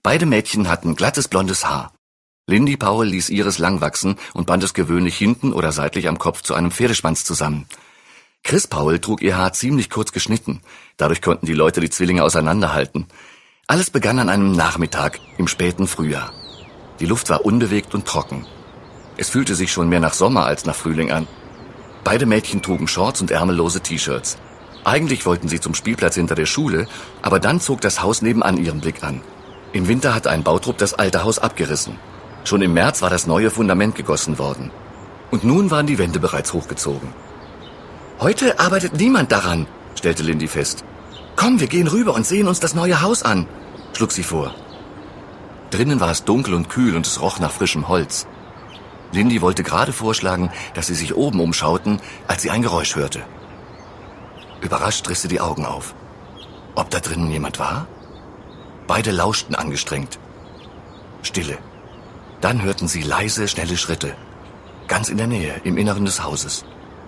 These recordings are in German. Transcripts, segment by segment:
Beide Mädchen hatten glattes blondes Haar. Lindy Powell ließ ihres lang wachsen und band es gewöhnlich hinten oder seitlich am Kopf zu einem Pferdeschwanz zusammen. Chris Powell trug ihr Haar ziemlich kurz geschnitten. Dadurch konnten die Leute die Zwillinge auseinanderhalten. Alles begann an einem Nachmittag im späten Frühjahr. Die Luft war unbewegt und trocken. Es fühlte sich schon mehr nach Sommer als nach Frühling an. Beide Mädchen trugen Shorts und ärmellose T-Shirts. Eigentlich wollten sie zum Spielplatz hinter der Schule, aber dann zog das Haus nebenan ihren Blick an. Im Winter hatte ein Bautrupp das alte Haus abgerissen. Schon im März war das neue Fundament gegossen worden. Und nun waren die Wände bereits hochgezogen. »Heute arbeitet niemand daran«, stellte Lindy fest. »Komm, wir gehen rüber und sehen uns das neue Haus an«, schlug sie vor. Drinnen war es dunkel und kühl und es roch nach frischem Holz. Lindy wollte gerade vorschlagen, dass sie sich oben umschauten, als sie ein Geräusch hörte. Überrascht riss sie die Augen auf. Ob da drinnen jemand war? Beide lauschten angestrengt. Stille. Dann hörten sie leise, schnelle Schritte. Ganz in der Nähe, im Inneren des Hauses.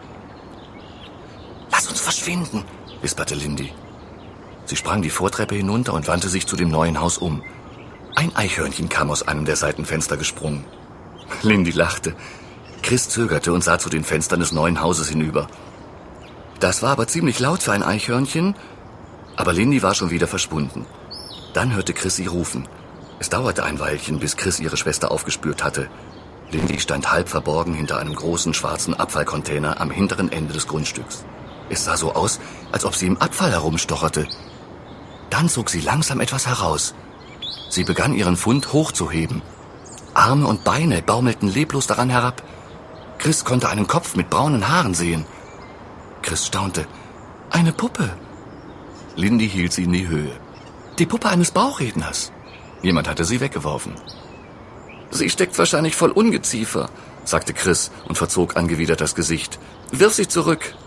»Lass uns verschwinden«, wisperte Lindy. Sie sprang die Vortreppe hinunter und wandte sich zu dem neuen Haus um. Ein Eichhörnchen kam aus einem der Seitenfenster gesprungen. Lindy lachte. Chris zögerte und sah zu den Fenstern des neuen Hauses hinüber. Das war aber ziemlich laut für ein Eichhörnchen, aber Lindy war schon wieder verschwunden. Dann hörte Chris sie rufen. Es dauerte ein Weilchen, bis Chris ihre Schwester aufgespürt hatte. Lindy stand halb verborgen hinter einem großen schwarzen Abfallcontainer am hinteren Ende des Grundstücks. Es sah so aus, als ob sie im Abfall herumstocherte. Dann zog sie langsam etwas heraus. Sie begann ihren Fund hochzuheben. Arme und Beine baumelten leblos daran herab. Chris konnte einen Kopf mit braunen Haaren sehen. Chris staunte. Eine Puppe. Lindy hielt sie in die Höhe. Die Puppe eines Bauchredners. Jemand hatte sie weggeworfen. Sie steckt wahrscheinlich voll Ungeziefer, sagte Chris und verzog angewidert das Gesicht. Wirf sie zurück.